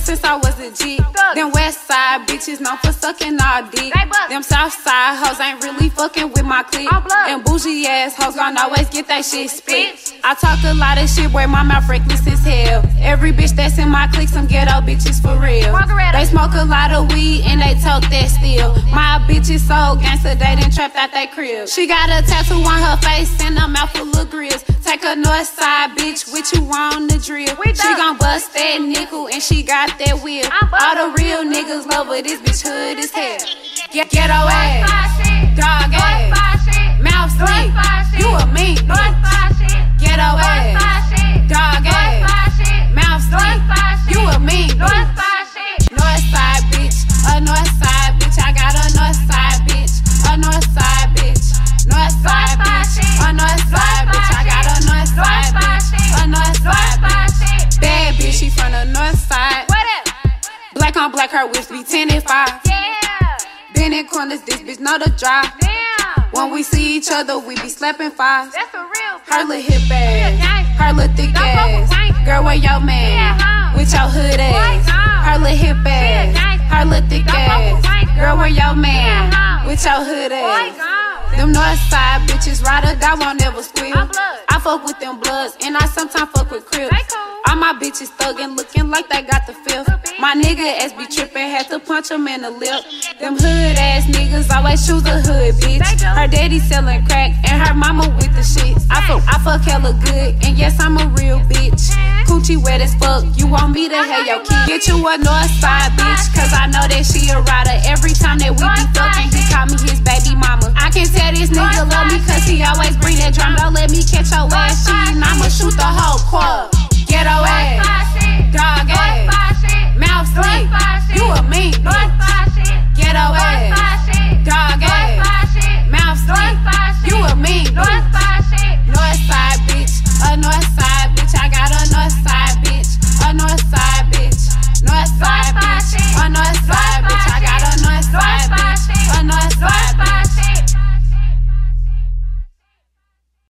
since I was a G. Them west side bitches known for sucking all dick. Them south side hoes ain't really fucking with my clique. And bougie ass hoes gon' always get that shit spit. I talk a lot of shit, boy, my mouth reckless as hell. Every bitch that's in my clique, some ghetto bitches for real. They smoke a lot of weed and they tote that still. My bitch is so gangsta, they done trapped out that crib. She got a tattoo on her face and a mouth full of grills. Take a north side bitch with you on the drill. She gon' bust that nickel and she got that wheel. All the real niggas love her, this bitch hood as hell. Ghetto ass, dog ass, mouth slick, you a mean bitch. Ghetto ass, dog ass, mouth slick, you a mean bitch. North side bitch, a north side bitch, I got a north side bitch, a north side bitch, north side bitch, a north side bitch, I got a north side bitch, a north side bitch. Bad bitch, she from the north side. Black on black, her whips be 10 and 5. Been in corners, this bitch know the drive. When we see each other, we be slapping fives. That's a real her little hip ass, her little thick ass. Girl, where your man? With your hood ass. Her little hip ass, her little thick ass. Girl, where your man? With your hood ass. Them north side bitches ride or die, won't never squeal. I fuck with them bloods and I sometimes fuck with Crips. All my bitches thuggin', looking like they got the fifth. My nigga ass be trippin', had to punch him in the lip. Them hood ass niggas always choose a hood bitch. Her daddy sellin' crack and her mama with the shit. I fuck hella good and yes, I'm a real bitch. Coochie wet as fuck, you want me to have your kid. Get you a north side bitch, cause I know that she a rider. Every time that we be fucking, he call me his baby mama. I can tell this nigga love me cause he always bring that drum. Don't let me catch your ass cheating, I'ma shoot the whole quad. Ghetto ass, dog ass, mouth slick, you a mean bitch. Ghetto ass,